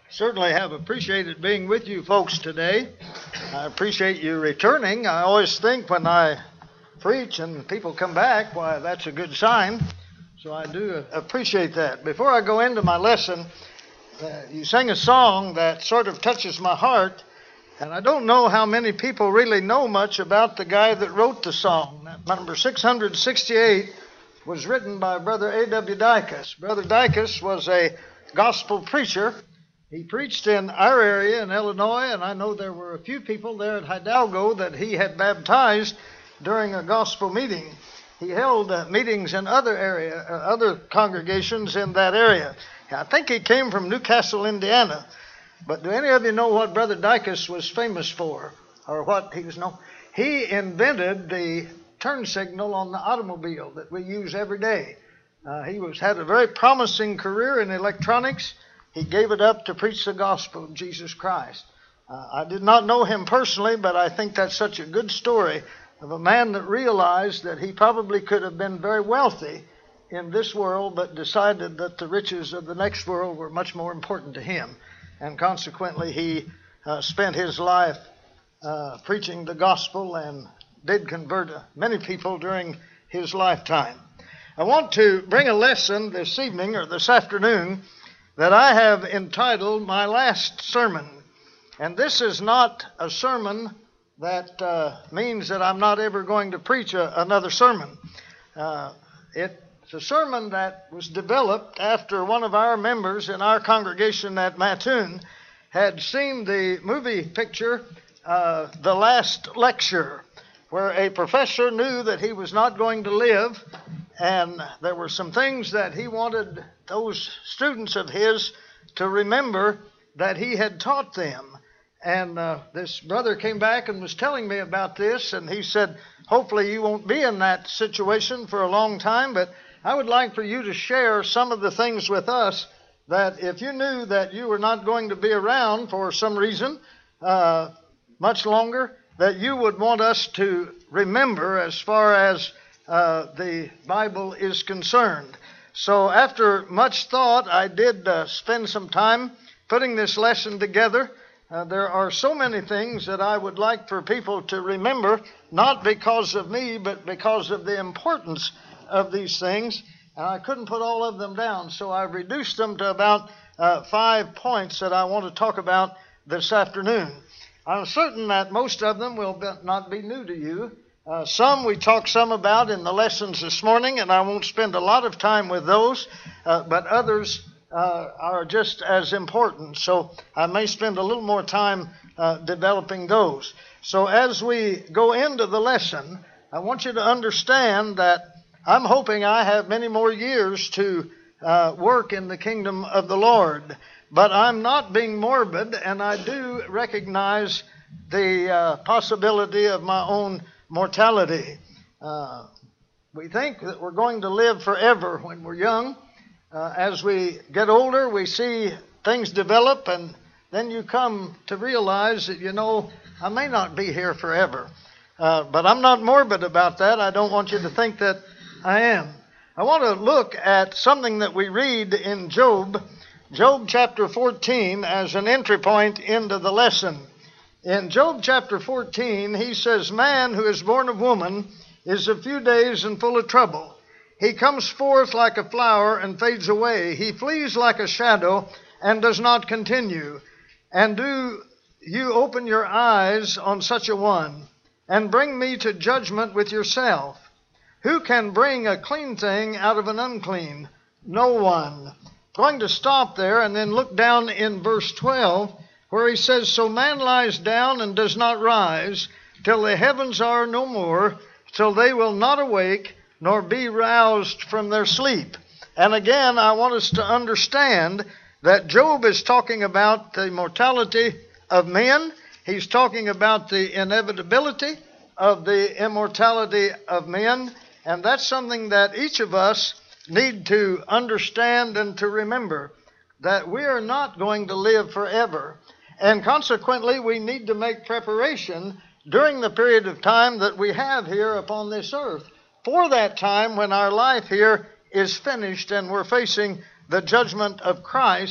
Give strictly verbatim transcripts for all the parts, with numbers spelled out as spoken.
Certainly have appreciated being with you folks today. I appreciate you returning. I always think when I preach and people come back, why, that's a good sign. So I do appreciate that. Before I go into my lesson, uh, you sang a song that sort of touches my heart, and I don't know how many people really know much about the guy that wrote the song. Number six hundred sixty-eight was written by Brother A W Dicus. Brother Dicus was a gospel preacher. He preached in our area in Illinois, and I know there were a few people there at Hidalgo that he had baptized during a gospel meeting. He held uh, meetings in other area, uh, other congregations in that area. I think he came from Newcastle, Indiana. But do any of you know what Brother Dicus was famous for, or what he was known? He invented the turn signal on the automobile that we use every day. Uh, he was had a very promising career in electronics. He gave it up to preach the gospel of Jesus Christ. Uh, I did not know him personally, but I think that's such a good story of a man that realized that he probably could have been very wealthy in this world, but decided that the riches of the next world were much more important to him. And consequently, he uh, spent his life uh, preaching the gospel and did convert many people during his lifetime. I want to bring a lesson this evening or this afternoon that I have entitled My Last Sermon. And this is not a sermon that uh, means that I'm not ever going to preach a, another sermon. Uh, it's a sermon that was developed after one of our members in our congregation at Mattoon had seen the movie picture, uh, The Last Lecture, where a professor knew that he was not going to live, and there were some things that he wanted those students of his to remember that he had taught them. And uh, this brother came back and was telling me about this, and he said, hopefully you won't be in that situation for a long time, but I would like for you to share some of the things with us that if you knew that you were not going to be around for some reason uh, much longer, that you would want us to remember as far as uh, the Bible is concerned. So after much thought, I did uh, spend some time putting this lesson together. Uh, there are so many things that I would like for people to remember, not because of me, but because of the importance of these things. And I couldn't put all of them down, so I've reduced them to about uh, five points that I want to talk about this afternoon. I'm certain that most of them will be, not be new to you. Uh, some we talked some about in the lessons this morning, and I won't spend a lot of time with those, uh, but others uh, are just as important. So I may spend a little more time uh, developing those. So as we go into the lesson, I want you to understand that I'm hoping I have many more years to uh, work in the kingdom of the Lord. But I'm not being morbid, and I do recognize the uh, possibility of my own mortality. Uh, we think that we're going to live forever when we're young. Uh, as we get older, we see things develop, and then you come to realize that, you know, I may not be here forever. Uh, but I'm not morbid about that. I don't want you to think that I am. I want to look at something that we read in Job, Job chapter fourteen, as an entry point into the lesson. In Job chapter fourteen, he says, man who is born of woman is a few days and full of trouble. He comes forth like a flower and fades away. He flees like a shadow and does not continue. And do you open your eyes on such a one and bring me to judgment with yourself? Who can bring a clean thing out of an unclean? No one. Going to stop there and then look down in verse twelve, where he says, so man lies down and does not rise till the heavens are no more, till they will not awake nor be roused from their sleep. And again, I want us to understand that Job is talking about the mortality of men. He's talking about the inevitability of the immortality of men. And that's something that each of us need to understand and to remember, that we are not going to live forever. And consequently, we need to make preparation during the period of time that we have here upon this earth for that time when our life here is finished and we're facing the judgment of Christ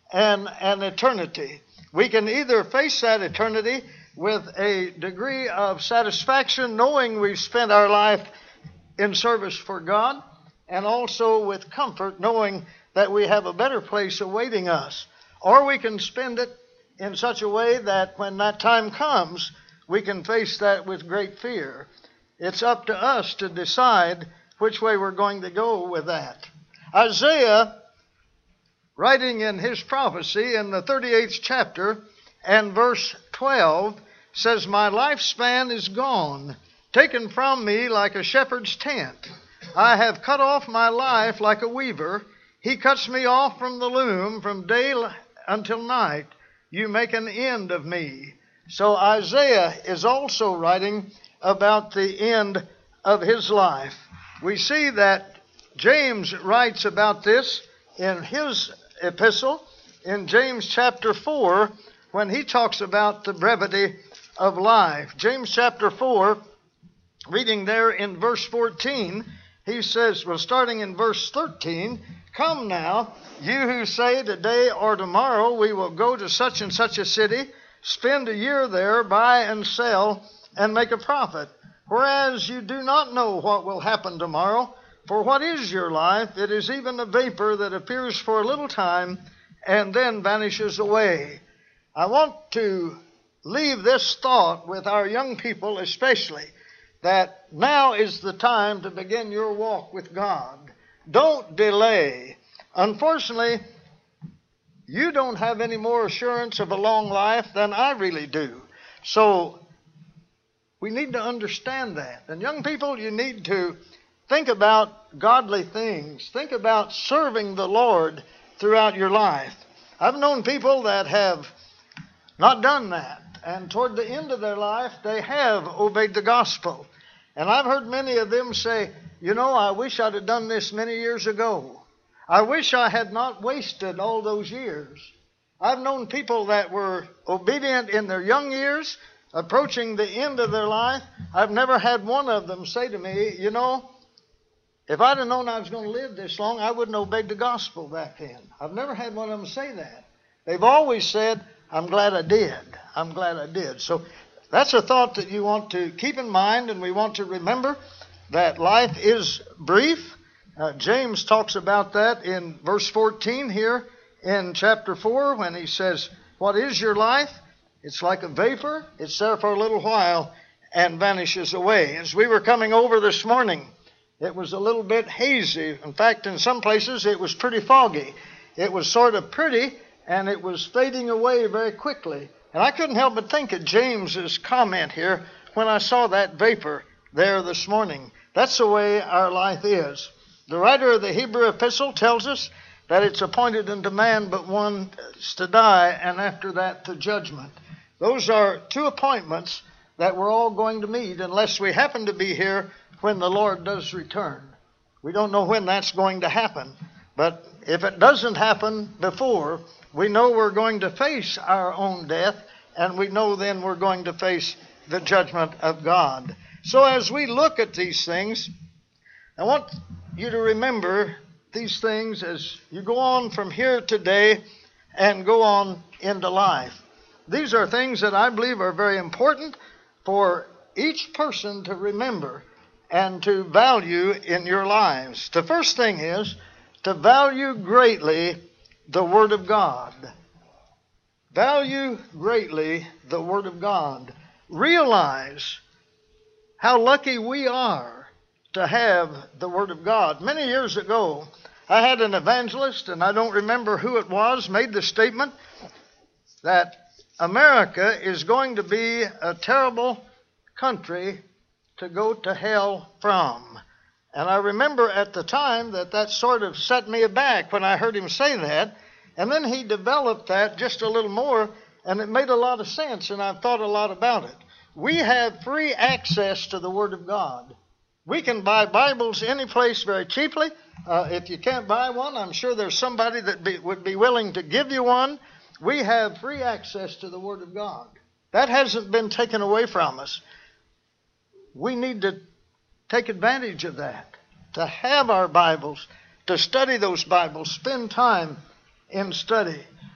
and an eternity. We can either face that eternity with a degree of satisfaction, knowing we've spent our life in service for God, and also with comfort, knowing that we have a better place awaiting us. Or we can spend it in such a way that when that time comes, we can face that with great fear. It's up to us to decide which way we're going to go with that. Isaiah, writing in his prophecy in the thirty-eighth chapter and verse twelve, says, "My lifespan is gone, taken from me like a shepherd's tent. I have cut off my life like a weaver. He cuts me off from the loom, from day until night. You make an end of me." So Isaiah is also writing about the end of his life. We see that James writes about this in his epistle, in James chapter four, when he talks about the brevity of life. James chapter four, reading there in verse fourteen, he says, well, starting in verse thirteen, "Come now, you who say today or tomorrow we will go to such and such a city, spend a year there, buy and sell, and make a profit. Whereas you do not know what will happen tomorrow. For what is your life? It is even a vapor that appears for a little time and then vanishes away." I want to leave this thought with our young people especially, that now is the time to begin your walk with God. Don't delay. Unfortunately, you don't have any more assurance of a long life than I really do. So we need to understand that. And young people, you need to think about godly things. Think about serving the Lord throughout your life. I've known people that have not done that. And toward the end of their life, they have obeyed the gospel. And I've heard many of them say, you know, I wish I'd have done this many years ago. I wish I had not wasted all those years. I've known people that were obedient in their young years, approaching the end of their life. I've never had one of them say to me, you know, if I'd have known I was going to live this long, I wouldn't have obeyed the gospel back then. I've never had one of them say that. They've always said, I'm glad I did. I'm glad I did. So that's a thought that you want to keep in mind, and we want to remember that life is brief. Uh, James talks about that in verse fourteen here in chapter four when he says, what is your life? It's like a vapor. It's there for a little while and vanishes away. As we were coming over this morning, it was a little bit hazy. In fact, in some places it was pretty foggy. It was sort of pretty, and it was fading away very quickly. And I couldn't help but think of James's comment here when I saw that vapor there this morning. That's the way our life is. The writer of the Hebrew epistle tells us that it's appointed unto man but once to die, and after that to judgment. Those are two appointments that we're all going to meet unless we happen to be here when the Lord does return. We don't know when that's going to happen, but if it doesn't happen before, we know we're going to face our own death, and we know then we're going to face the judgment of God. So as we look at these things, I want you to remember these things as you go on from here today and go on into life. These are things that I believe are very important for each person to remember and to value in your lives. The first thing is to value greatly the Word of God. Value greatly the Word of God. Realize how lucky we are to have the Word of God. Many years ago, I had an evangelist, and I don't remember who it was, made the statement that America is going to be a terrible country to go to hell from. And I remember at the time that that sort of set me aback when I heard him say that. And then he developed that just a little more, and it made a lot of sense, and I've thought a lot about it. We have free access to the Word of God. We can buy Bibles any place very cheaply. Uh, if you can't buy one, I'm sure there's somebody that be, would be willing to give you one. We have free access to the Word of God. That hasn't been taken away from us. We need to take advantage of that, to have our Bibles, to study those Bibles, spend time in study.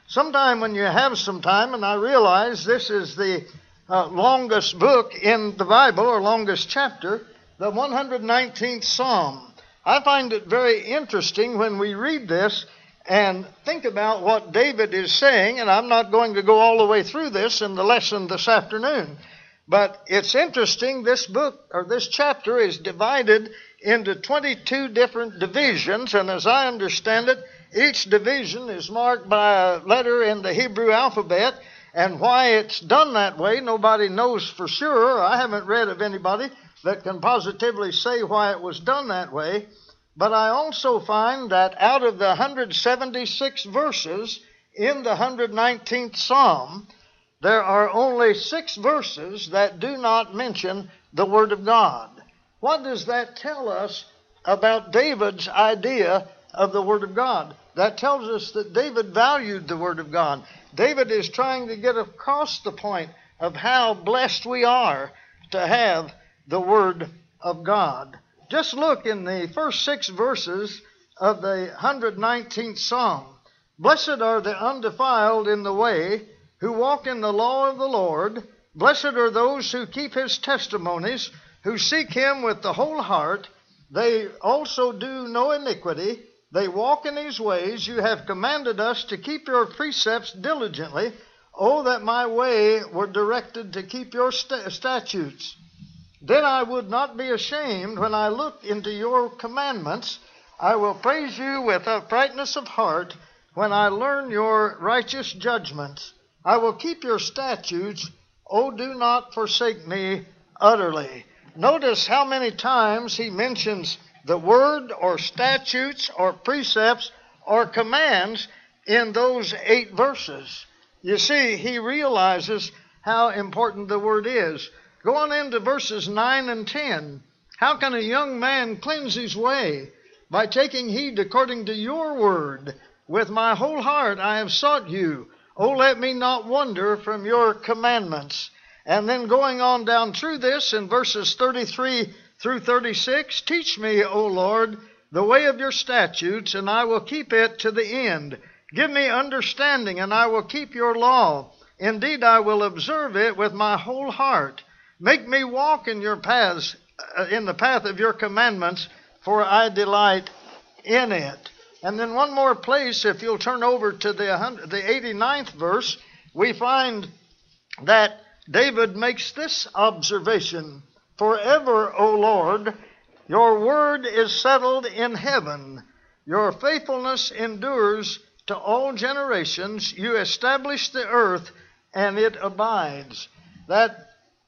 Sometime when you have some time, and I realize this is the uh, longest book in the Bible, or longest chapter, the one hundred nineteenth Psalm. I find it very interesting when we read this and think about what David is saying, and I'm not going to go all the way through this in the lesson this afternoon. But it's interesting, this book, or this chapter, is divided into twenty-two different divisions, and as I understand it, each division is marked by a letter in the Hebrew alphabet, and why it's done that way, nobody knows for sure. I haven't read of anybody that can positively say why it was done that way. But I also find that out of the one hundred seventy-six verses in the one hundred nineteenth Psalm, there are only six verses that do not mention the Word of God. What does that tell us about David's idea of the Word of God? That tells us that David valued the Word of God. David is trying to get across the point of how blessed we are to have the Word of God. Just look in the first six verses of the one hundred nineteenth Psalm. Blessed are the undefiled in the way, who walk in the law of the Lord. Blessed are those who keep his testimonies, who seek him with the whole heart. They also do no iniquity. They walk in his ways. You have commanded us to keep your precepts diligently. Oh, that my way were directed to keep your st- statutes. Then I would not be ashamed when I look into your commandments. I will praise you with uprightness of heart when I learn your righteous judgments. I will keep your statutes. Oh, do not forsake me utterly. Notice how many times he mentions the word or statutes or precepts or commands in those eight verses. You see, he realizes how important the word is. Go on into verses nine and ten. How can a young man cleanse his way? By taking heed according to your word. With my whole heart I have sought you. Oh, let me not wander from your commandments. And then going on down through this in verses thirty-three through thirty-six, teach me, O Lord, the way of your statutes, and I will keep it to the end. Give me understanding, and I will keep your law. Indeed, I will observe it with my whole heart. Make me walk in your paths, uh, in the path of your commandments, for I delight in it. And then one more place, if you'll turn over to the, the eighty-ninth verse, we find that David makes this observation. Forever, O Lord, your word is settled in heaven. Your faithfulness endures to all generations. You establish the earth, and it abides. That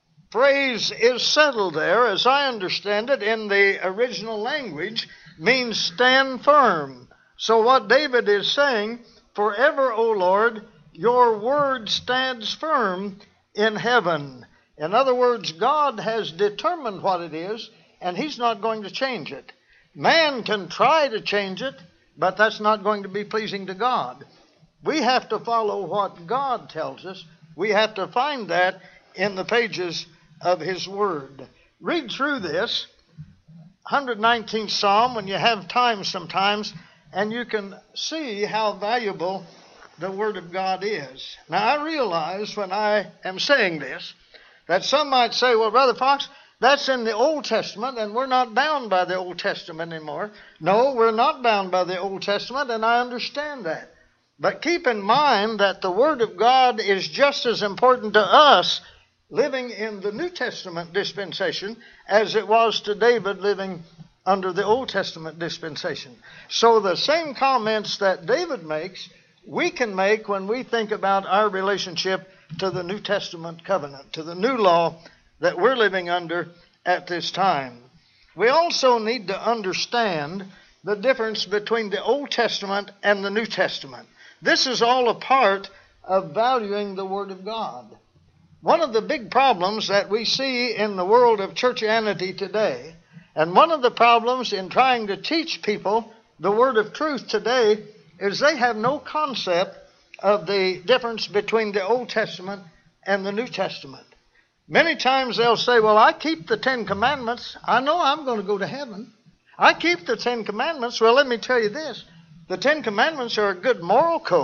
phrase is settled there, as I understand it, in the original language, means stand firm. So what David is saying, forever, O Lord, your word stands firm in heaven. In other words, God has determined what it is, and he's not going to change it. Man can try to change it, but that's not going to be pleasing to God. We have to follow what God tells us. We have to find that in the pages of his word. Read through this one hundred nineteenth Psalm when you have time sometimes, and you can see how valuable the Word of God is. Now, I realize when I am saying this that some might say, well, Brother Fox, that's in the Old Testament, and we're not bound by the Old Testament anymore. No, we're not bound by the Old Testament, and I understand that. But keep in mind that the Word of God is just as important to us living in the New Testament dispensation as it was to David living under the Old Testament dispensation. So the same comments that David makes, we can make when we think about our relationship to the New Testament covenant, to the new law that we're living under at this time. We also need to understand the difference between the Old Testament and the New Testament. This is all a part of valuing the Word of God. One of the big problems that we see in the world of churchianity today, and one of the problems in trying to teach people the word of truth today, is they have no concept of the difference between the Old Testament and the New Testament. Many times they'll say, well, I keep the Ten Commandments. I know I'm going to go to heaven. I keep the Ten Commandments. Well, let me tell you this. The Ten Commandments are a good moral code.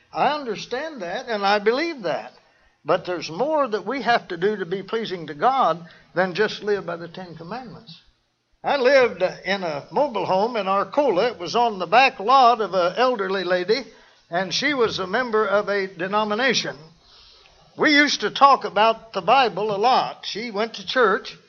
I understand that, and I believe that. But there's more that we have to do to be pleasing to God than just live by the Ten Commandments. I lived in a mobile home in Arcola. It was on the back lot of an elderly lady, and she was a member of a denomination. We used to talk about the Bible a lot. She went to church.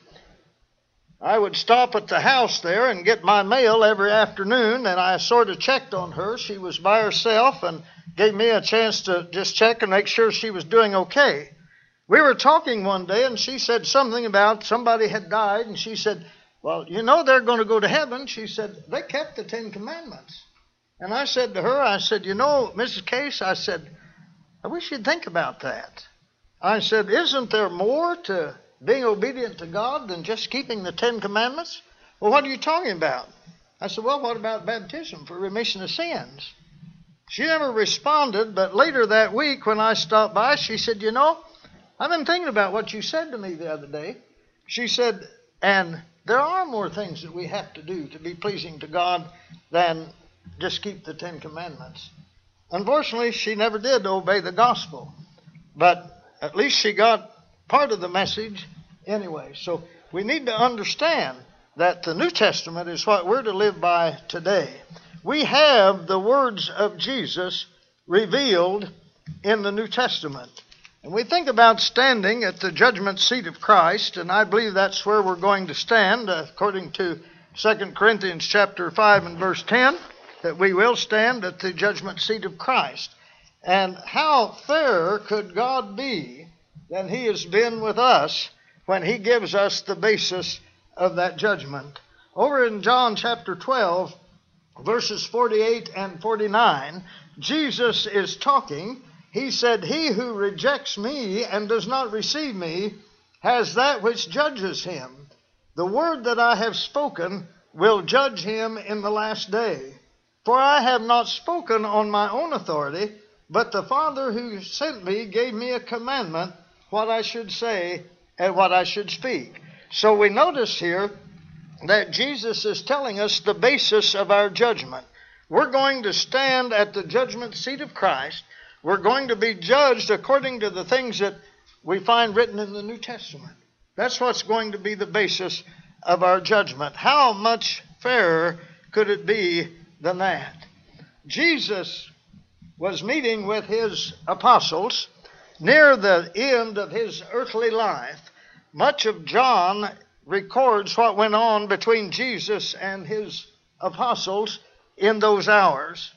I would stop at the house there and get my mail every afternoon, and I sort of checked on her. She was by herself and gave me a chance to just check and make sure she was doing okay. We were talking one day, and she said something about somebody had died, and she said, well, you know they're going to go to heaven. She said, they kept the Ten Commandments. And I said to her, I said, you know, Missus Case, I said, I wish you'd think about that. I said, isn't there more to being obedient to God than just keeping the Ten Commandments? Well, what are you talking about? I said, well, what about baptism for remission of sins? She never responded, but later that week when I stopped by, she said, you know, I've been thinking about what you said to me the other day. She said, and there are more things that we have to do to be pleasing to God than just keep the Ten Commandments. Unfortunately, she never did obey the gospel, but at least she got part of the message anyway. So we need to understand that the New Testament is what we're to live by today. We have the words of Jesus revealed in the New Testament. And we think about standing at the judgment seat of Christ, and I believe that's where we're going to stand, according to Second Corinthians chapter five and verse ten, that we will stand at the judgment seat of Christ. And how fair could God be than He has been with us when He gives us the basis of that judgment? Over in John chapter twelve, verses forty-eight and forty-nine, Jesus is talking. He said, he who rejects me and does not receive me has that which judges him. The word that I have spoken will judge him in the last day. For I have not spoken on my own authority, but the Father who sent me gave me a commandment what I should say and what I should speak. So we notice here that Jesus is telling us the basis of our judgment. We're going to stand at the judgment seat of Christ. We're going to be judged according to the things that we find written in the New Testament. That's what's going to be the basis of our judgment. How much fairer could it be than that? Jesus was meeting with his apostles near the end of his earthly life. Much of John records what went on between Jesus and his apostles in those hours.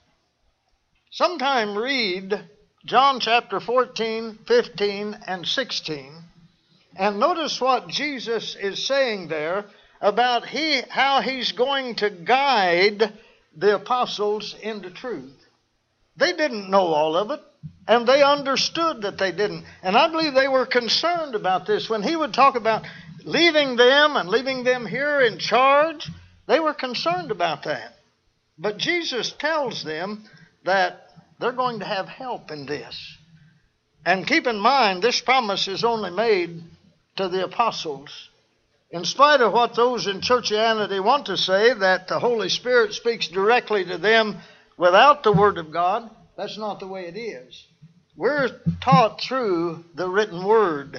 Sometime read John chapter fourteen, fifteen, and sixteen, and notice what Jesus is saying there about he, how he's going to guide the apostles into truth. They didn't know all of it, and they understood that they didn't. And I believe they were concerned about this. When he would talk about leaving them and leaving them here in charge, they were concerned about that. But Jesus tells them that they're going to have help in this. And keep in mind, this promise is only made to the apostles. In spite of what those in churchianity want to say, that the Holy Spirit speaks directly to them without the Word of God, that's not the way it is. We're taught through the written Word.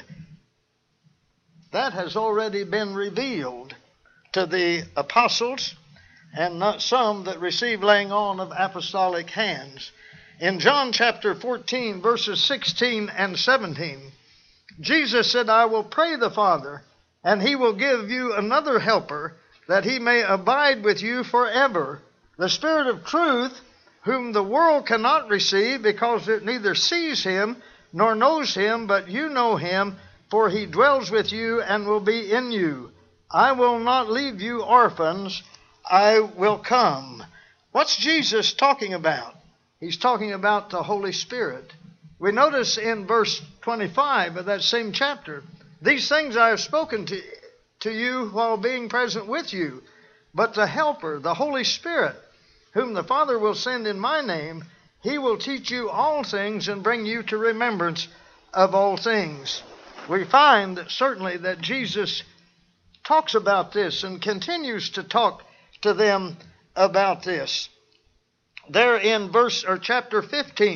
That has already been revealed to the apostles, and not some that receive laying on of apostolic hands. In John chapter fourteen, verses sixteen and seventeen, Jesus said, I will pray the Father, and He will give you another helper, that He may abide with you forever, the Spirit of truth, whom the world cannot receive, because it neither sees Him nor knows Him, but you know Him, for He dwells with you and will be in you. I will not leave you orphans, I will come. What's Jesus talking about? He's talking about the Holy Spirit. We notice in verse twenty-five of that same chapter, these things I have spoken to, to you while being present with you, but the Helper, the Holy Spirit, whom the Father will send in my name, He will teach you all things and bring you to remembrance of all things. We find certainly that Jesus talks about this and continues to talk to them about this. There in verse or chapter fifteen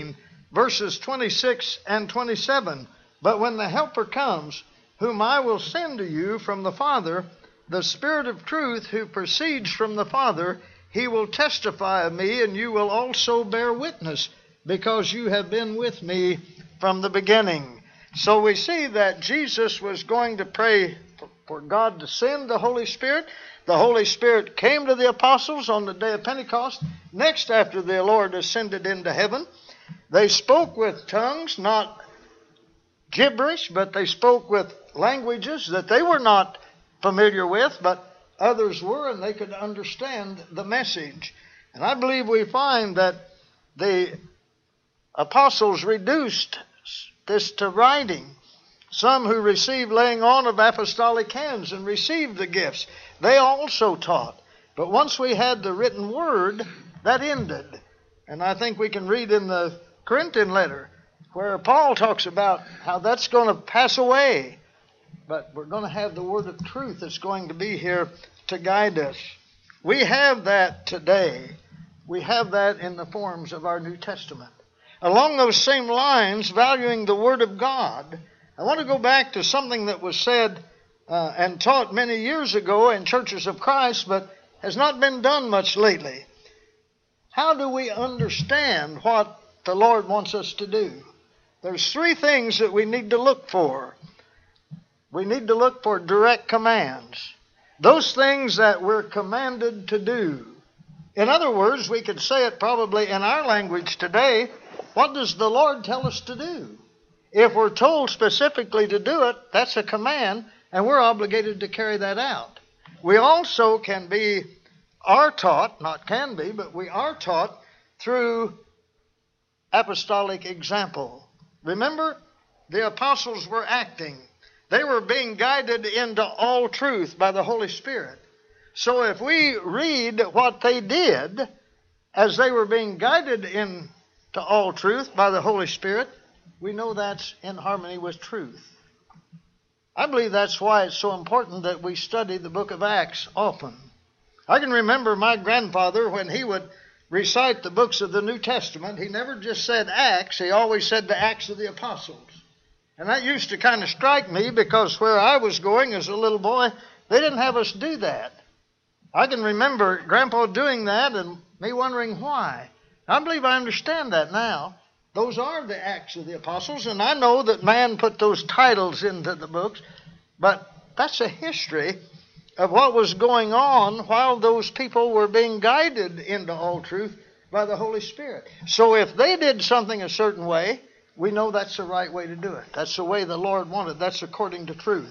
verses twenty-six and twenty-seven. But when the Helper comes, whom I will send to you from the Father, the Spirit of truth who proceeds from the Father, he will testify of me, and you will also bear witness, because you have been with me from the beginning. So we see that Jesus was going to pray for God to send the Holy Spirit. The Holy Spirit came to the apostles on the day of Pentecost. Next, after the Lord ascended into heaven, they spoke with tongues, not gibberish, but they spoke with languages that they were not familiar with, but others were, and they could understand the message. And I believe we find that the apostles reduced this to writing. Some who received laying on of apostolic hands and received the gifts, they also taught. But once we had the written word, that ended. And I think we can read in the Corinthian letter where Paul talks about how that's going to pass away. But we're going to have the word of truth that's going to be here to guide us. We have that today. We have that in the forms of our New Testament. Along those same lines, valuing the Word of God, I want to go back to something that was said uh, and taught many years ago in churches of Christ, but has not been done much lately. How do we understand what the Lord wants us to do? There's three things that we need to look for. We need to look for direct commands. Those things that we're commanded to do. In other words, we could say it probably in our language today, what does the Lord tell us to do? If we're told specifically to do it, that's a command, and we're obligated to carry that out. We also can be, are taught, not can be, but we are taught through apostolic example. Remember, the apostles were acting. They were being guided into all truth by the Holy Spirit. So if we read what they did as they were being guided into all truth by the Holy Spirit, we know that's in harmony with truth. I believe that's why it's so important that we study the book of Acts often. I can remember my grandfather, when he would recite the books of the New Testament, he never just said Acts, he always said the Acts of the Apostles. And that used to kind of strike me, because where I was going as a little boy, they didn't have us do that. I can remember Grandpa doing that and me wondering why. I believe I understand that now. Those are the Acts of the Apostles, and I know that man put those titles into the books, but that's a history of what was going on while those people were being guided into all truth by the Holy Spirit. So if they did something a certain way, we know that's the right way to do it. That's the way the Lord wanted. That's according to truth.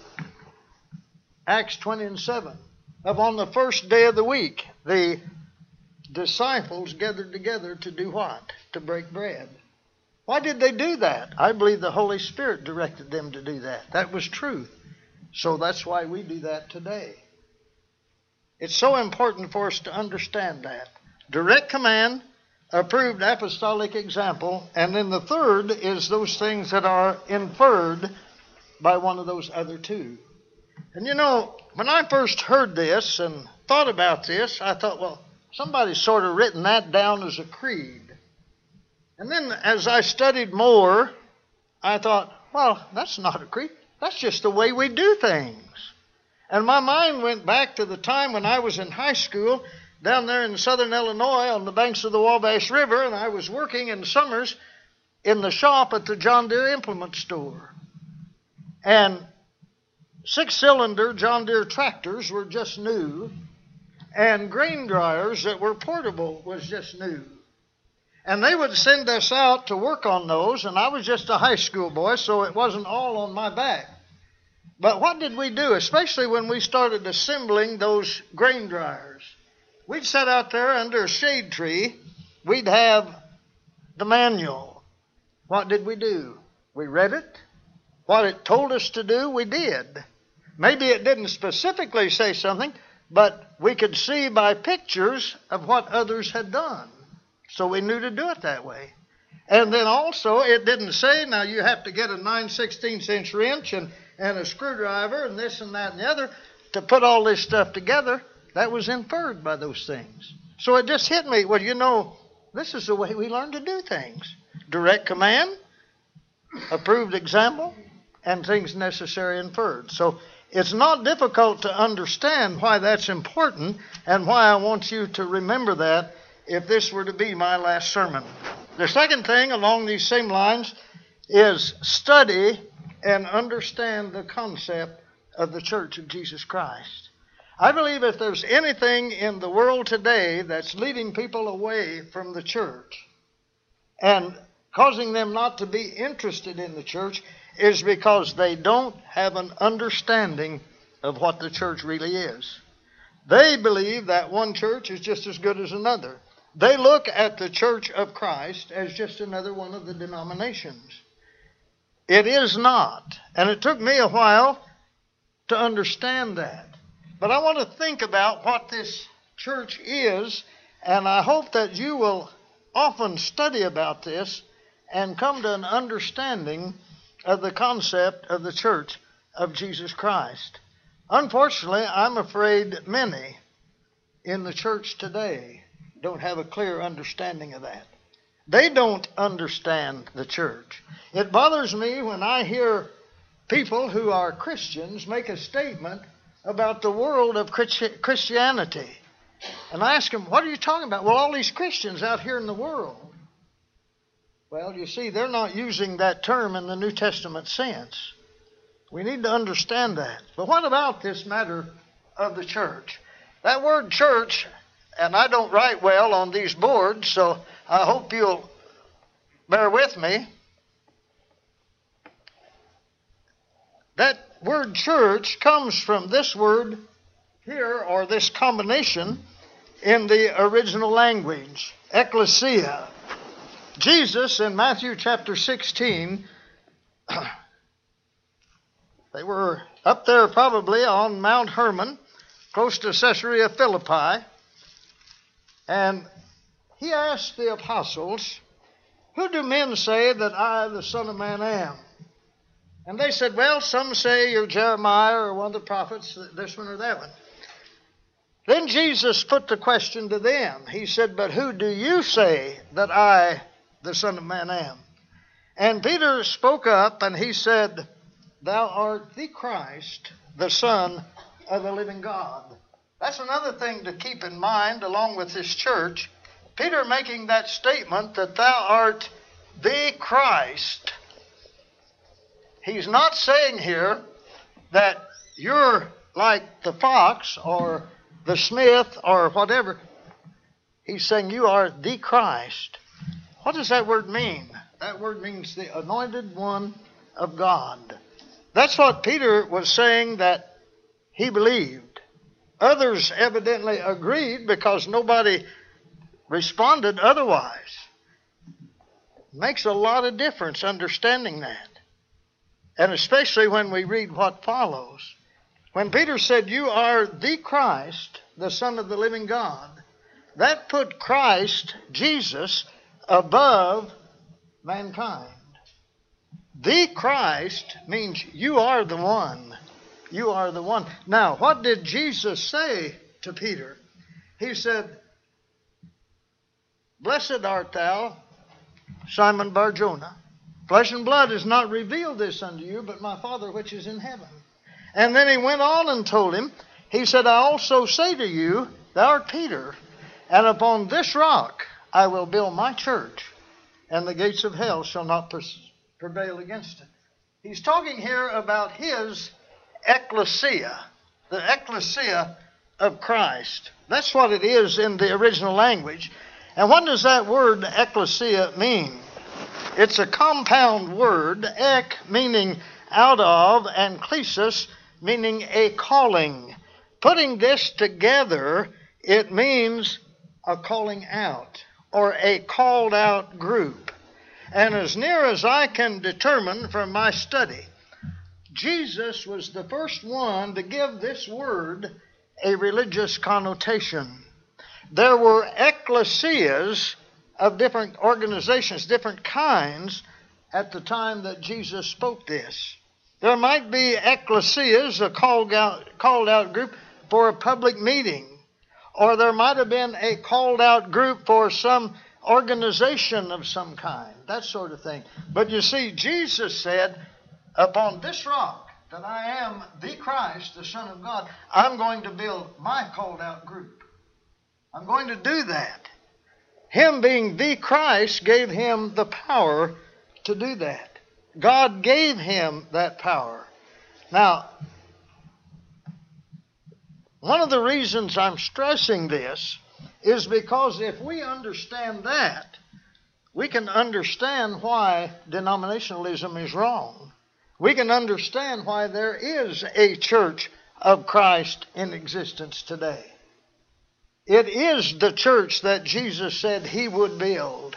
Acts twenty and seven. Of on the first day of the week, the disciples gathered together to do what? To break bread. Why did they do that? I believe the Holy Spirit directed them to do that. That was truth. So that's why we do that today. It's so important for us to understand that. Direct command, approved apostolic example, and then the third is those things that are inferred by one of those other two. And you know, when I first heard this and thought about this, I thought, well, somebody's sort of written that down as a creed. And then as I studied more, I thought, well, that's not a creed. That's just the way we do things. And my mind went back to the time when I was in high school down there in southern Illinois on the banks of the Wabash River, and I was working in summers in the shop at the John Deere implement store. And six-cylinder John Deere tractors were just new, and grain dryers that were portable was just new. And they would send us out to work on those, and I was just a high school boy, so it wasn't all on my back. But what did we do, especially when we started assembling those grain dryers? We'd sit out there under a shade tree. We'd have the manual. What did we do? We read it. What it told us to do, we did. Maybe it didn't specifically say something, but we could see by pictures of what others had done. So we knew to do it that way. And then also, it didn't say, now you have to get a nine sixteenths inch wrench and, and a screwdriver and this and that and the other to put all this stuff together. That was inferred by those things. So it just hit me, well, you know, this is the way we learn to do things. direct command, approved example, and things necessary inferred. So it's not difficult to understand why that's important and why I want you to remember that if this were to be my last sermon. The second thing along these same lines is study and understand the concept of the Church of Jesus Christ. I believe if there's anything in the world today that's leading people away from the church and causing them not to be interested in the church is because they don't have an understanding of what the church really is. They believe that one church is just as good as another. They look at the Church of Christ as just another one of the denominations. It is not. And it took me a while to understand that. But I want to think about what this church is, and I hope that you will often study about this and come to an understanding of the concept of the Church of Jesus Christ. Unfortunately, I'm afraid many in the church today don't have a clear understanding of that. They don't understand the church. It bothers me when I hear people who are Christians make a statement about the world of Christianity. And I ask them, what are you talking about? Well, all these Christians out here in the world. Well, you see, they're not using that term in the New Testament sense. We need to understand that. But what about this matter of the church? That word church, and I don't write well on these boards, so I hope you'll bear with me. That word church comes from this word here, or this combination in the original language, ecclesia. Jesus in Matthew chapter sixteen, they were up there probably on Mount Hermon, close to Caesarea Philippi, and he asked the apostles, who do men say that I, the Son of Man, am? And they said, well, some say you're Jeremiah or one of the prophets, this one or that one. Then Jesus put the question to them. He said, but who do you say that I, the Son of Man, am? And Peter spoke up and he said, thou art the Christ, the Son of the living God. That's another thing to keep in mind along with this church. Peter making that statement that thou art the Christ. He's not saying here that you're like the fox or the smith or whatever. He's saying you are the Christ. What does that word mean? That word means the anointed one of God. That's what Peter was saying that he believed. Others evidently agreed because nobody responded otherwise. It makes a lot of difference understanding that. And especially when we read what follows. When Peter said, you are the Christ, the Son of the living God, that put Christ, Jesus, above mankind. The Christ means you are the one. You are the one. Now, what did Jesus say to Peter? He said, blessed art thou, Simon Bar-Jonah. Flesh and blood has not revealed this unto you, but my Father which is in heaven. And then he went on and told him, he said, I also say to you, thou art Peter, and upon this rock I will build my church, and the gates of hell shall not prevail against it. He's talking here about his ecclesia, the ecclesia of Christ. That's what it is in the original language. And what does that word ecclesia mean? It's a compound word, ek meaning out of, and klesis meaning a calling. Putting this together, it means a calling out or a called out group. And as near as I can determine from my study, Jesus was the first one to give this word a religious connotation. There were ecclesias of different organizations, different kinds, at the time that Jesus spoke this. There might be ecclesias, a called out, called out group for a public meeting, or there might have been a called out group for some organization of some kind, that sort of thing. But you see, Jesus said, upon this rock that I am the Christ, the Son of God, I'm going to build my called out group. I'm going to do that. Him being the Christ gave him the power to do that. God gave him that power. Now, one of the reasons I'm stressing this is because if we understand that, we can understand why denominationalism is wrong. We can understand why there is a church of Christ in existence today. It is the church that Jesus said he would build.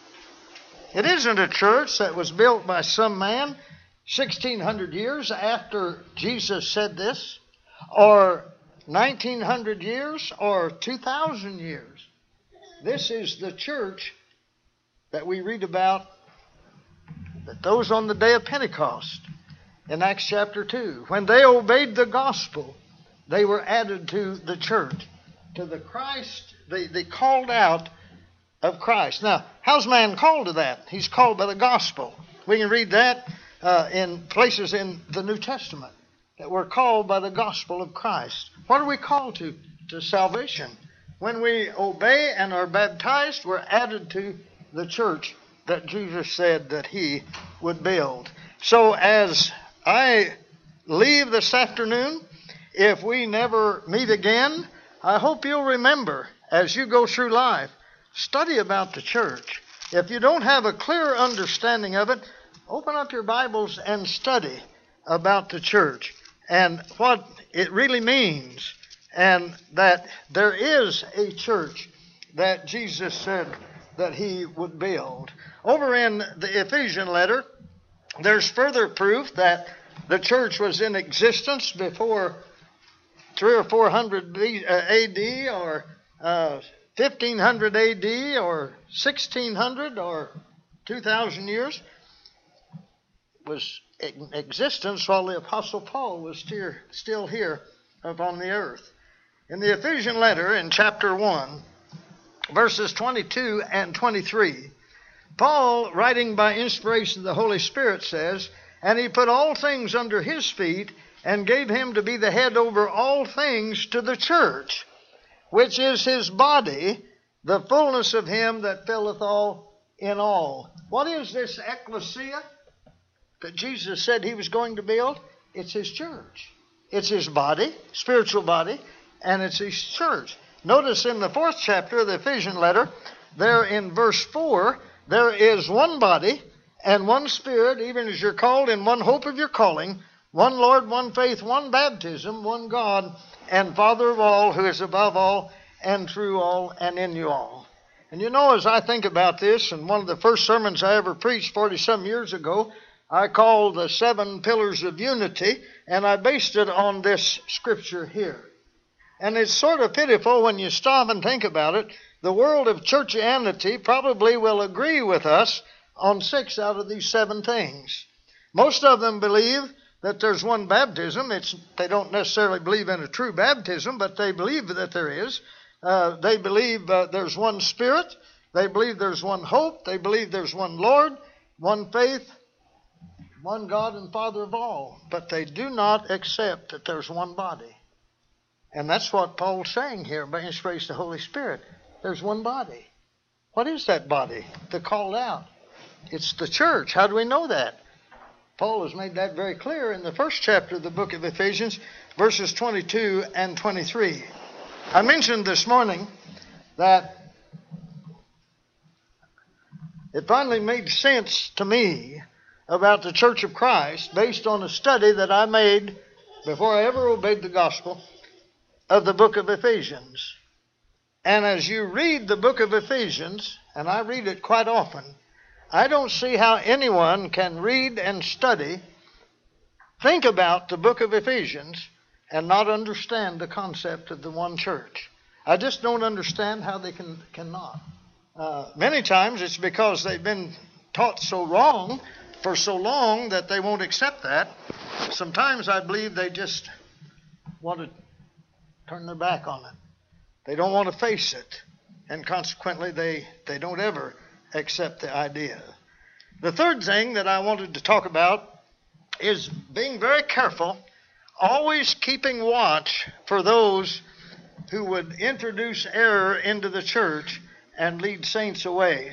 It isn't a church that was built by some man sixteen hundred years after Jesus said this, or nineteen hundred years, or two thousand years. This is the church that we read about, that those on the day of Pentecost in Acts chapter two. When they obeyed the gospel, they were added to the church, to the Christ, the, the called out of Christ. Now, how's man called to that? He's called by the gospel. We can read that uh, in places in the New Testament, that we're called by the gospel of Christ. What are we called to? To salvation. When we obey and are baptized, we're added to the church that Jesus said that he would build. So as I leave this afternoon, if we never meet again, I hope you'll remember as you go through life, study about the church. If you don't have a clear understanding of it, open up your Bibles and study about the church and what it really means, and that there is a church that Jesus said that he would build. Over in the Ephesian letter, there's further proof that the church was in existence before three or four hundred A D or uh, fifteen hundred A D or sixteen hundred or two thousand years. It was in existence while the Apostle Paul was still, still here upon the earth. In the Ephesian letter in chapter one, verses twenty-two and twenty-three, Paul, writing by inspiration of the Holy Spirit, says, "And he put all things under his feet, and gave him to be the head over all things to the church, which is his body, the fullness of him that filleth all in all." What is this ecclesia that Jesus said he was going to build? It's his church. It's his body, spiritual body, and it's his church. Notice in the fourth chapter of the Ephesian letter, there in verse four, there is one body and one Spirit, even as you're called in one hope of your calling, one Lord, one faith, one baptism, one God, and Father of all, who is above all, and through all, and in you all. And you know, as I think about this, and one of the first sermons I ever preached forty-some years ago, I called the seven pillars of unity, and I based it on this scripture here. And it's sort of pitiful when you stop and think about it. The world of churchianity probably will agree with us on six out of these seven things. Most of them believe that there's one baptism. It's, they don't necessarily believe in a true baptism, but they believe that there is. Uh, they believe uh, there's one Spirit. They believe there's one hope. They believe there's one Lord, one faith, one God and Father of all. But they do not accept that there's one body. And that's what Paul's saying here by inspiration of the Holy Spirit. There's one body. What is that body? The called out. It's the church. How do we know that? Paul has made that very clear in the first chapter of the book of Ephesians, verses twenty-two and twenty-three. I mentioned this morning that it finally made sense to me about the Church of Christ based on a study that I made before I ever obeyed the gospel of the book of Ephesians. And as you read the book of Ephesians, and I read it quite often, I don't see how anyone can read and study, think about the book of Ephesians, and not understand the concept of the one church. I just don't understand how they can cannot. Uh, many times it's because they've been taught so wrong for so long that they won't accept that. Sometimes I believe they just want to turn their back on it. They don't want to face it. and consequently they, they don't ever accept the idea. The third thing that I wanted to talk about is being very careful, always keeping watch for those who would introduce error into the church and lead saints away.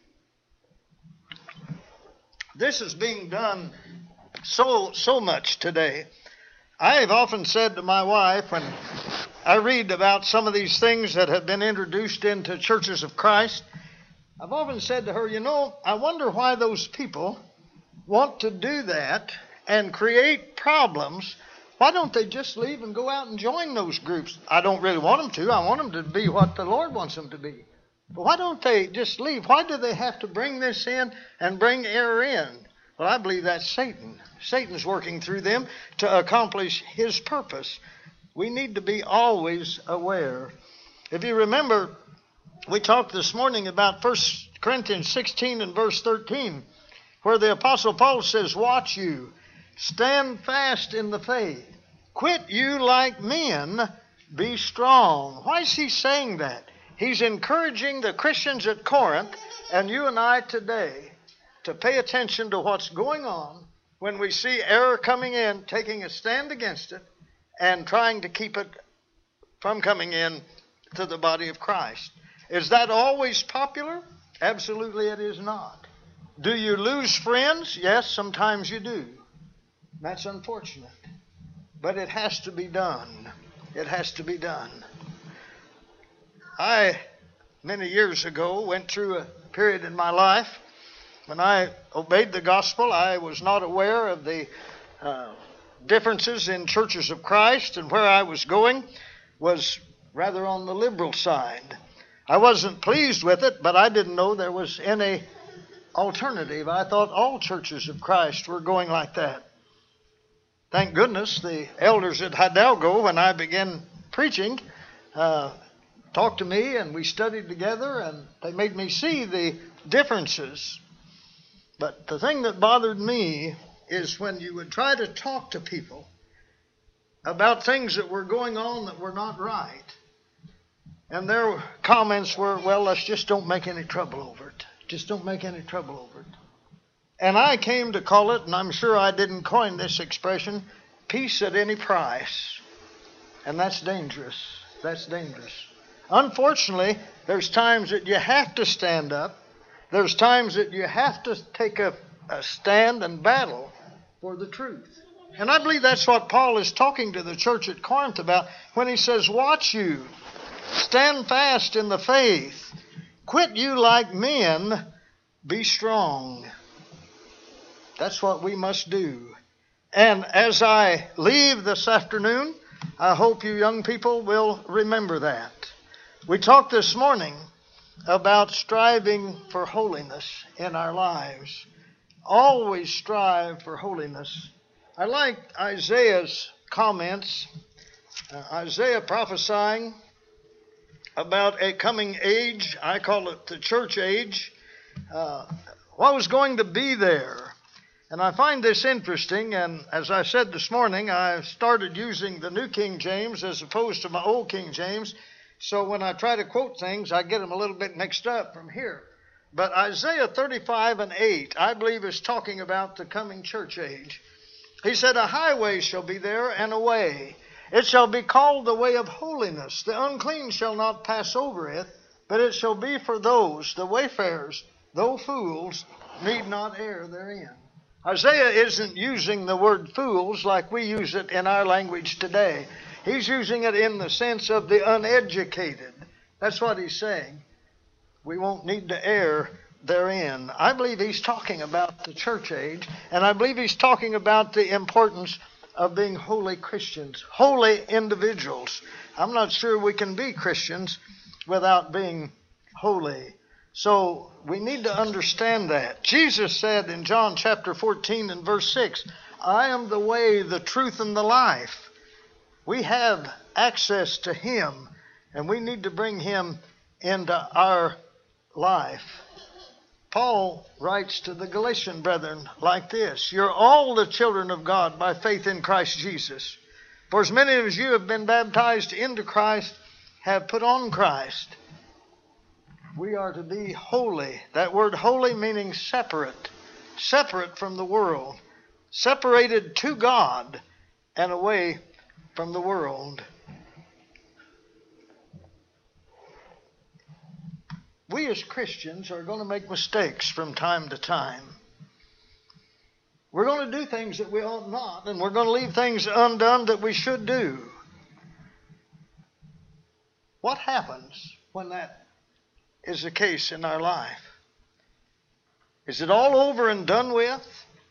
This is being done so so much today. I've often said to my wife, when I read about some of these things that have been introduced into churches of Christ, I've often said to her, you know, I wonder why those people want to do that and create problems. Why don't they just leave and go out and join those groups? I don't really want them to. I want them to be what the Lord wants them to be. But why don't they just leave? Why do they have to bring this in and bring error in? Well, I believe that's Satan. Satan's working through them to accomplish his purpose. We need to be always aware. If you remember, we talked this morning about First Corinthians sixteen and verse thirteen, where the Apostle Paul says, watch you, stand fast in the faith, quit you like men, be strong. Why is he saying that? He's encouraging the Christians at Corinth and you and I today to pay attention to what's going on when we see error coming in, taking a stand against it, and trying to keep it from coming in to the body of Christ. Is that always popular? Absolutely it is not. Do you lose friends? Yes, sometimes you do. That's unfortunate. But it has to be done. It has to be done. I, many years ago, went through a period in my life when I obeyed the gospel. I was not aware of the uh, differences in churches of Christ, and where I was going was rather on the liberal side. I wasn't pleased with it, but I didn't know there was any alternative. I thought all churches of Christ were going like that. Thank goodness the elders at Hidalgo, when I began preaching, uh, talked to me and we studied together, and they made me see the differences. But the thing that bothered me is when you would try to talk to people about things that were going on that were not right, and their comments were, well, let's just don't make any trouble over it. Just don't make any trouble over it. And I came to call it, and I'm sure I didn't coin this expression, peace at any price. And that's dangerous. That's dangerous. Unfortunately, there's times that you have to stand up. There's times that you have to take a, a stand and battle for the truth. And I believe that's what Paul is talking to the church at Corinth about when he says, watch you, stand fast in the faith, quit you like men, be strong. That's what we must do. And as I leave this afternoon, I hope you young people will remember that. We talked this morning about striving for holiness in our lives. Always strive for holiness. I like Isaiah's comments. Uh, Isaiah prophesying about a coming age. I call it the church age. Uh, what was going to be there? And I find this interesting, and as I said this morning, I started using the New King James as opposed to my old King James. So when I try to quote things, I get them a little bit mixed up from here. But Isaiah thirty-five and eight, I believe, is talking about the coming church age. He said, a highway shall be there and a way. It shall be called the way of holiness. The unclean shall not pass over it, but it shall be for those, the wayfarers, though fools, need not err therein. Isaiah isn't using the word fools like we use it in our language today. He's using it in the sense of the uneducated. That's what he's saying. We won't need to err therein. I believe he's talking about the church age, and I believe he's talking about the importance of being holy Christians, holy individuals. I'm not sure we can be Christians without being holy. So we need to understand that. Jesus said in John chapter fourteen and verse six, I am the way, the truth, and the life. We have access to him, and we need to bring him into our life. Paul writes to the Galatian brethren like this, you're all the children of God by faith in Christ Jesus. For as many as you have been baptized into Christ have put on Christ. We are to be holy. That word holy meaning separate, separate from the world, separated to God and away from the world. We as Christians are going to make mistakes from time to time. We're going to do things that we ought not, and we're going to leave things undone that we should do. What happens when that is the case in our life? Is it all over and done with?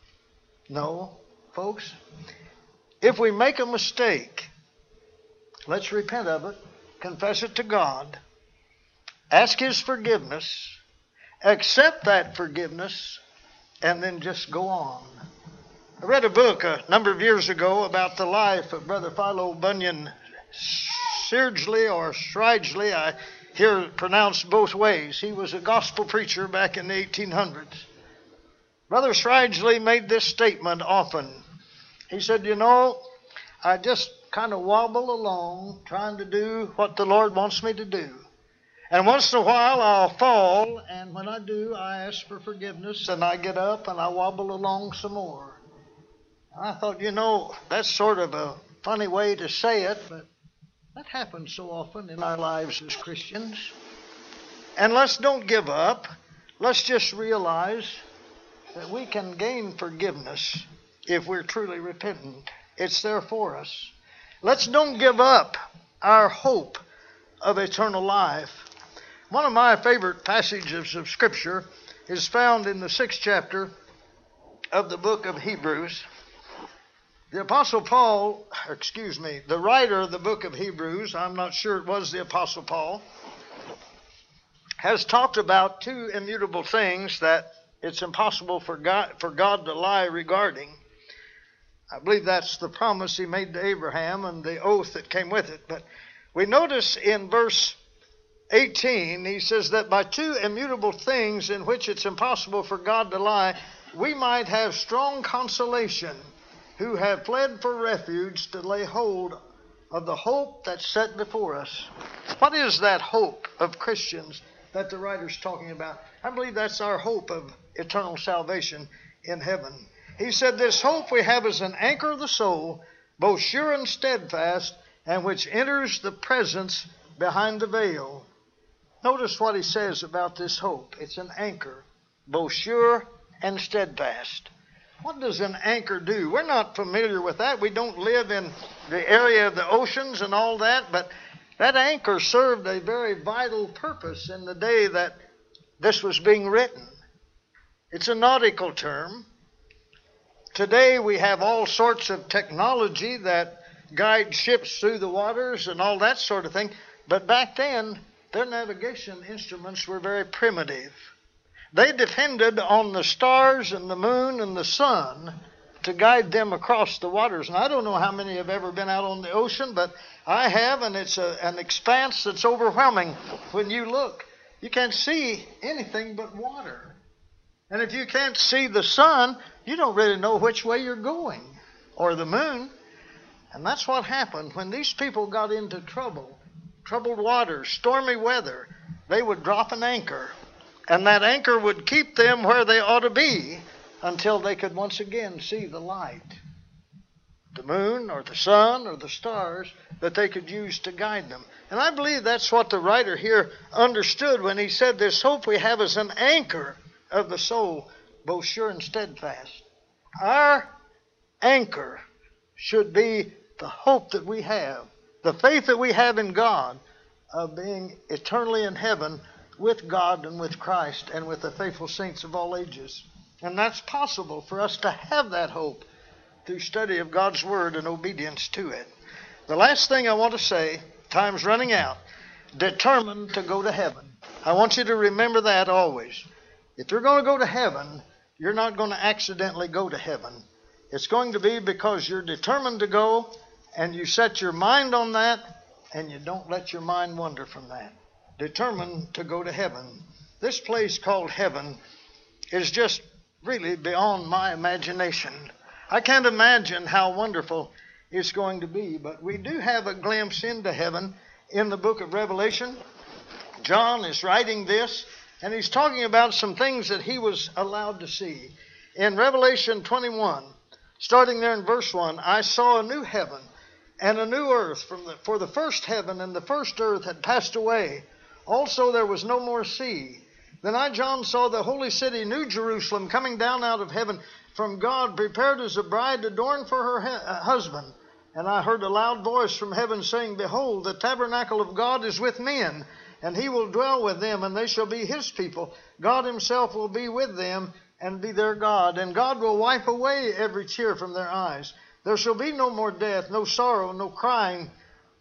No, folks. If we make a mistake, let's repent of it, confess it to God, ask His forgiveness, accept that forgiveness, and then just go on. I read a book a number of years ago about the life of Brother Philo Bunyan Sridgely or Sridgely. I hear it pronounced both ways. He was a gospel preacher back in the eighteen hundreds. Brother Sridgely made this statement often. He said, you know, I just kind of wobble along trying to do what the Lord wants me to do. And once in a while I'll fall, and when I do, I ask for forgiveness, and I get up and I wobble along some more. And I thought, you know, that's sort of a funny way to say it, but that happens so often in our lives as Christians. And let's don't give up. Let's just realize that we can gain forgiveness if we're truly repentant. It's there for us. Let's don't give up our hope of eternal life. One of my favorite passages of Scripture is found in the sixth chapter of the book of Hebrews. The Apostle Paul, excuse me, the writer of the book of Hebrews, I'm not sure it was the Apostle Paul, has talked about two immutable things that it's impossible for God, for God to lie regarding. I believe that's the promise he made to Abraham and the oath that came with it. But we notice in verse eighteen, he says that by two immutable things in which it's impossible for God to lie, we might have strong consolation who have fled for refuge to lay hold of the hope that's set before us. What is that hope of Christians that the writer's talking about? I believe that's our hope of eternal salvation in heaven. He said, this hope we have is an anchor of the soul, both sure and steadfast, and which enters the presence behind the veil. Notice what he says about this hope. It's an anchor, both sure and steadfast. What does an anchor do? We're not familiar with that. We don't live in the area of the oceans and all that, but that anchor served a very vital purpose in the day that this was being written. It's a nautical term. Today we have all sorts of technology that guide ships through the waters and all that sort of thing, but back then their navigation instruments were very primitive. They depended on the stars and the moon and the sun to guide them across the waters. And I don't know how many have ever been out on the ocean, but I have, and it's a, an expanse that's overwhelming. When you look, you can't see anything but water. And if you can't see the sun, you don't really know which way you're going, or the moon. And that's what happened when these people got into trouble, troubled waters, stormy weather. They would drop an anchor. And that anchor would keep them where they ought to be until they could once again see the light, the moon or the sun or the stars that they could use to guide them. And I believe that's what the writer here understood when he said this hope we have is an anchor of the soul, both sure and steadfast. Our anchor should be the hope that we have, the faith that we have in God of being eternally in heaven with God and with Christ and with the faithful saints of all ages. And that's possible for us to have that hope through study of God's Word and obedience to it. The last thing I want to say, time's running out, determined to go to heaven. I want you to remember that always. If you're going to go to heaven, you're not going to accidentally go to heaven. It's going to be because you're determined to go and you set your mind on that and you don't let your mind wander from that. Determined to go to heaven. This place called heaven is just really beyond my imagination. I can't imagine how wonderful it's going to be, but we do have a glimpse into heaven in the book of Revelation. John is writing this, and he's talking about some things that he was allowed to see. In Revelation twenty-one, starting there in verse one, I saw a new heaven and a new earth, from the, for the first heaven and the first earth had passed away. Also there was no more sea. Then I, John, saw the holy city, New Jerusalem, coming down out of heaven from God, prepared as a bride adorned for her he- husband. And I heard a loud voice from heaven saying, Behold, the tabernacle of God is with men, and he will dwell with them, and they shall be his people. God himself will be with them and be their God. And God will wipe away every tear from their eyes. There shall be no more death, no sorrow, no crying.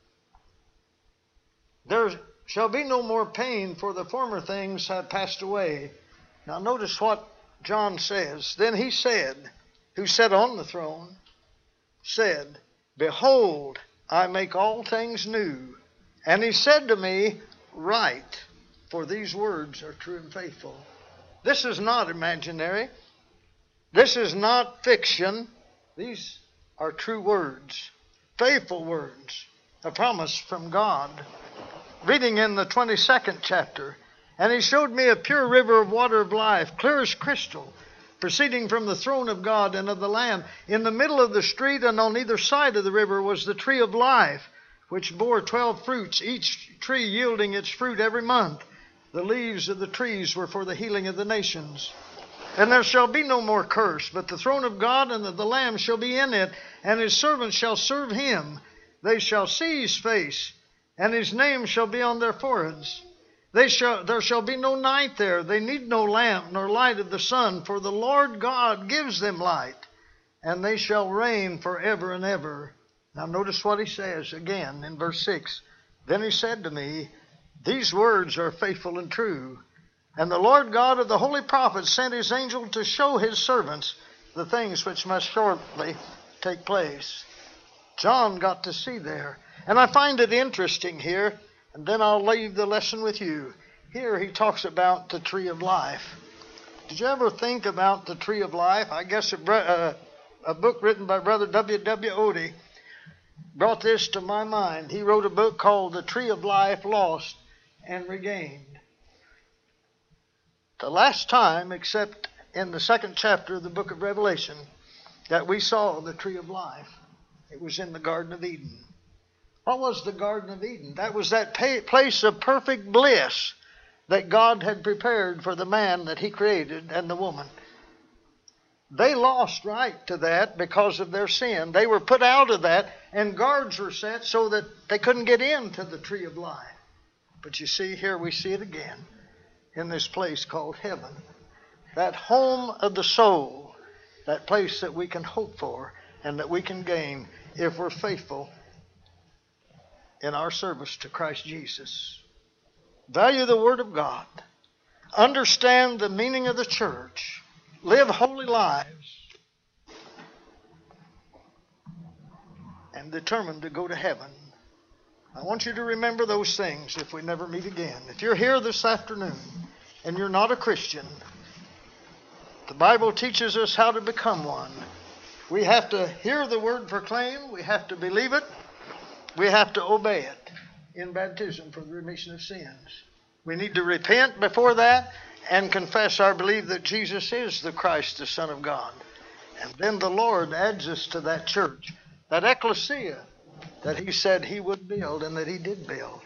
There shall be no more pain, for the former things have passed away. Now notice what John says. Then he said, who sat on the throne, said, Behold, I make all things new. And he said to me, Write, for these words are true and faithful. This is not imaginary. This is not fiction. These are true words, faithful words, a promise from God. Reading in the twenty-second chapter, and he showed me a pure river of water of life, clear as crystal, proceeding from the throne of God and of the Lamb. In the middle of the street and on either side of the river was the tree of life, which bore twelve fruits, each tree yielding its fruit every month. The leaves of the trees were for the healing of the nations. And there shall be no more curse, but the throne of God and of the Lamb shall be in it, and his servants shall serve him. They shall see his face, and his name shall be on their foreheads. They shall, there shall be no night there. They need no lamp nor light of the sun, for the Lord God gives them light, and they shall reign forever and ever. Now notice what he says again in verse six. Then he said to me, These words are faithful and true. And the Lord God of the holy prophets sent his angel to show his servants the things which must shortly take place. John got to see there. And I find it interesting here, and then I'll leave the lesson with you. Here he talks about the tree of life. Did you ever think about the tree of life? I guess a, uh, a book written by Brother W W Odie brought this to my mind. He wrote a book called The Tree of Life, Lost and Regained. The last time, except in the second chapter of the book of Revelation, that we saw the tree of life, it was in the Garden of Eden. What was the Garden of Eden? That was that place of perfect bliss that God had prepared for the man that he created and the woman. They lost right to that because of their sin. They were put out of that, and guards were set so that they couldn't get into the tree of life. But you see, here we see it again in this place called heaven. That home of the soul, that place that we can hope for and that we can gain if we're faithful in our service to Christ Jesus. Value the Word of God. Understand the meaning of the church. Live holy lives. And determined to go to heaven. I want you to remember those things if we never meet again. If you're here this afternoon and you're not a Christian, the Bible teaches us how to become one. We have to hear the word proclaimed. We have to believe it. We have to obey it in baptism for the remission of sins. We need to repent before that and confess our belief that Jesus is the Christ, the Son of God. And then the Lord adds us to that church, that ecclesia that he said he would build and that he did build.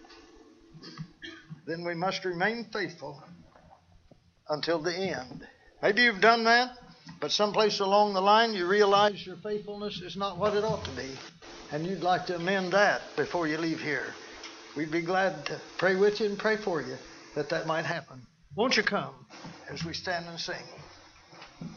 Then we must remain faithful until the end. Maybe you've done that, but someplace along the line you realize your faithfulness is not what it ought to be, and you'd like to amend that before you leave here. We'd be glad to pray with you and pray for you that that might happen. Won't you come as we stand and sing?